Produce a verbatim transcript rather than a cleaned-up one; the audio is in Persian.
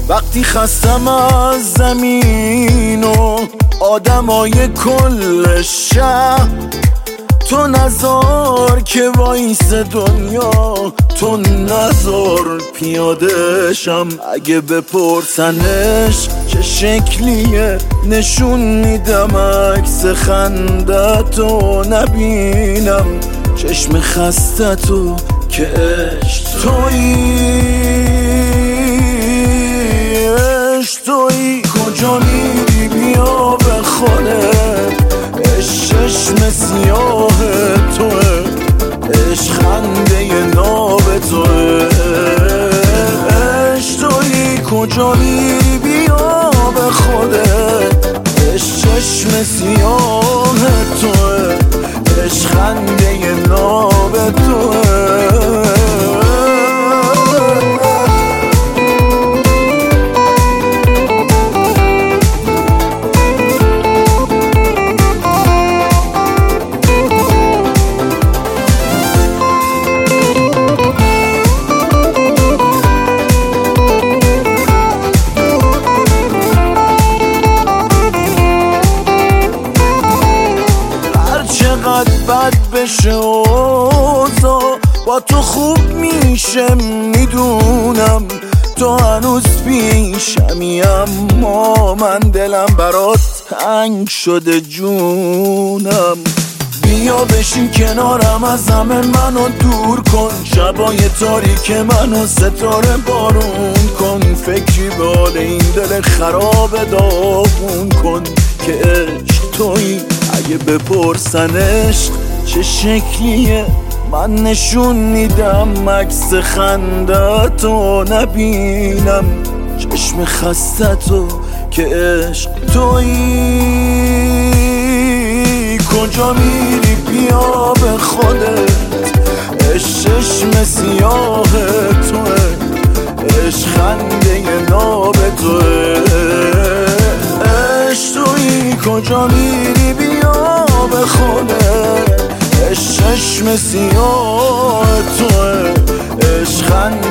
وقتی خستم از زمین و آدمای کل شهر، تو نزار که وایس دنیا، تو نزار پیاده شم. اگه بپرسنش چه شکلیه نشون میدم، عکس خندتو نبینم، چشم خستتو که عشق تویی، عشق تویی. کجا میری بیا به خودت، عشق چشم سیاه توه، عشق خنده ناب توه، عشق تویی. کجا میری بیا به خودت، عشق چشم سیاه توه، عشق خنده ناب توه. چقدر بد بشه اوضاع با تو خوب میشه میدونم، تو هنوز پیشمی، اما من دلم برات تنگ شده جونم. بیا بشین کنارم، از همه منو دور کن، شبای تاریک منو ستاره بارون کن، فکری به حال این دل خراب داغون کن که عشق تویی. اگه بپرسنش چه شکلیه من نشون میدم، عکس خندتو نبینم، چشم خستتو که عشق تویی. کجا میری بیا به خودت، عشق چشم سیاه توه، عشق خنده ناب توه، عشق تویی. کجا میری بیا به خودت، عشق چشم سیاه توه، عشق خنده